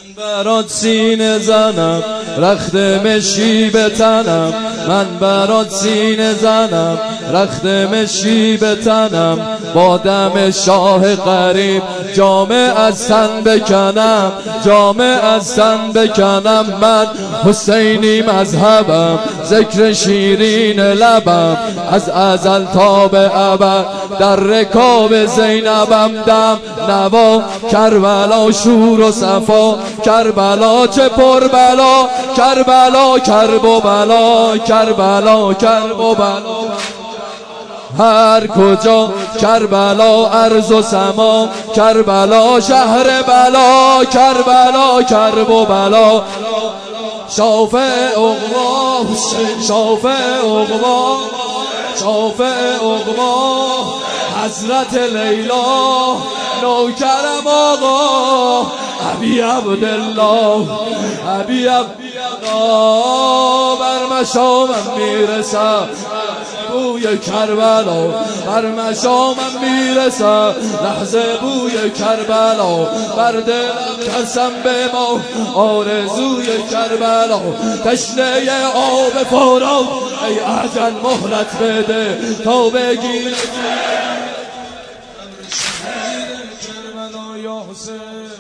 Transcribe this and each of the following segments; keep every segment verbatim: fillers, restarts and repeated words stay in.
برات سینه زنم رخت مشی به تنم، من برات سینه زنم رخت مشی به تنم، با دم شاه غریب جامه از تن بکنم، جامه از تن بکنم. من حسینی مذهبم، ذکر شیرین لبم، از ازل تا به ابد در رکاب زینبم. دم نوا کربلا شور و صفا، کربلا چه پر بلا، کربلا کرب و بلا، کربلا کرب و بلا. هر کجا کربلا عرض و سما، کربلا شهر بلا، کربلا کرب و بلا. شافع عقبا شافع عقبا شافع عقبا، حضرت لیلا نوکرم آقا، ابی عبدالله ابی عبدالله. بر مشامم میرسم بوی کربلا، بر مشامم میرسم لحظه بوی کربلا، بر دلم قسم به ما آرزوی کربلا. تشنه آب فرات ای اجل مهلت بده تا بگیر کربلا یا حسین.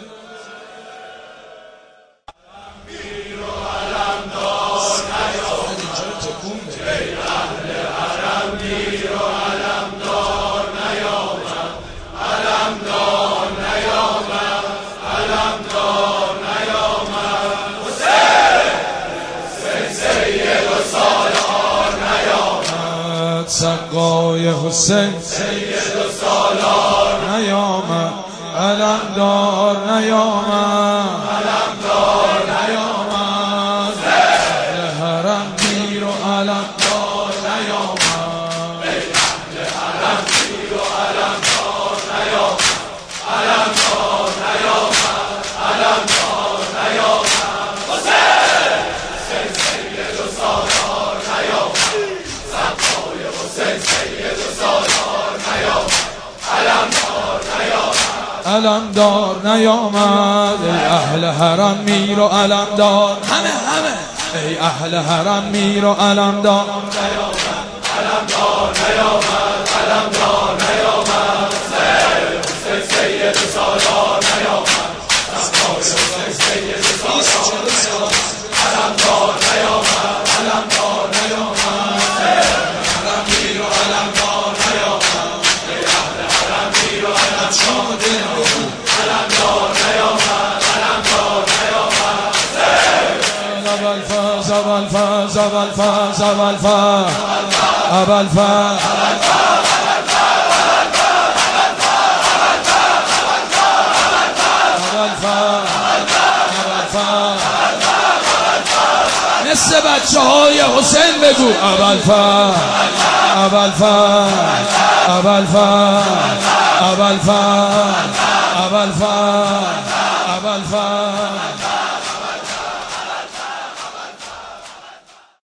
سقای حسین سید و سالار نیامد، علمدار نیامد، علمدار نیامد. اهل حرم میر و علمدار نیامد، اهل حرم میر و علمدار نیامد، علمدار نیامد، علمدار نیامد. حسین حسین سید و سالار نیامد، سقای حسین سید و سالار نیامد، علمدار نیامد، علمدار نیامد. ای اهل حرم میر و علمدار، همه همه ای اهل حرم میر و علمدار نیامد، علمدار نیامد، علمدار نیامد. حسین سید و سالار نیامد، سقای حسین سید و سالار نیامد، علمدار نیامد، علمدار نیامد. حرم میر و علمدار نیامد، ای اهل حرم میر و علمدار نیامد، علمدار نیامد، علمدار نیامد. ابوالفضل ابوالفضل ابوالفضل ابوالفضل ابوالفضل مثل بچه های حسین بگو ابوالفضل ابوالفضل ابوالفضل ابوالفضل ابوالفضل ابوالفضل.